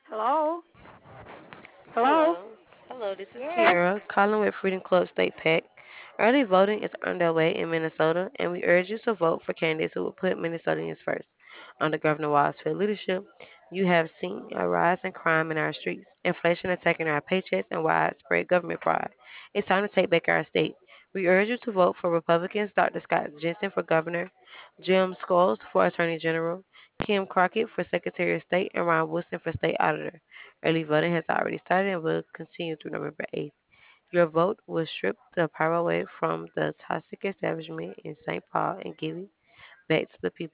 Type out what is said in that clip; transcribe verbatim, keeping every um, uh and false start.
Hello? Hello? Hello. Hello, this is Yes. Kiara, calling with Freedom Club State PAC. Early voting is underway in Minnesota, and we urge you to vote for candidates who will put Minnesotans first. Under Governor Walz's leadership, you have seen a rise in crime in our streets, inflation attacking our paychecks, and widespread government fraud. It's time to take back our state. We urge you to vote for Republicans Doctor Scott Jensen for governor, Jim Scholes for attorney general, Kim Crockett for secretary of state, and Ron Wilson for state auditor. Early voting has already started and will continue through November eighth. Your vote will strip the power away from the toxic establishment in Saint Paul and give it back to the people.